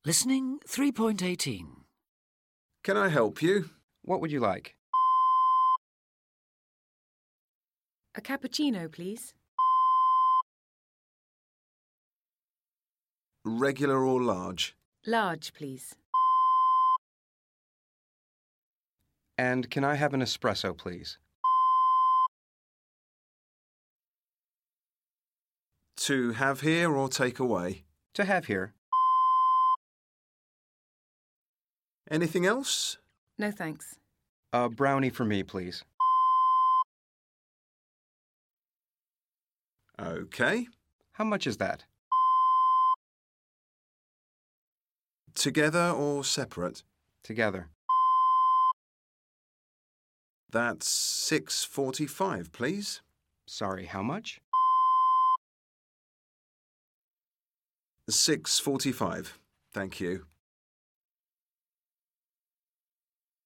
Listening 3.18. Can I help you? What would you like? A cappuccino, please. Regular or large? Large, please. And can I have an espresso, please? To have here or take away? To have here. Anything else? No, thanks. A brownie for me, please. OK. How much is that? Together or separate? Together. That's $6.45, please. Sorry, how much? $6.45. Thank you.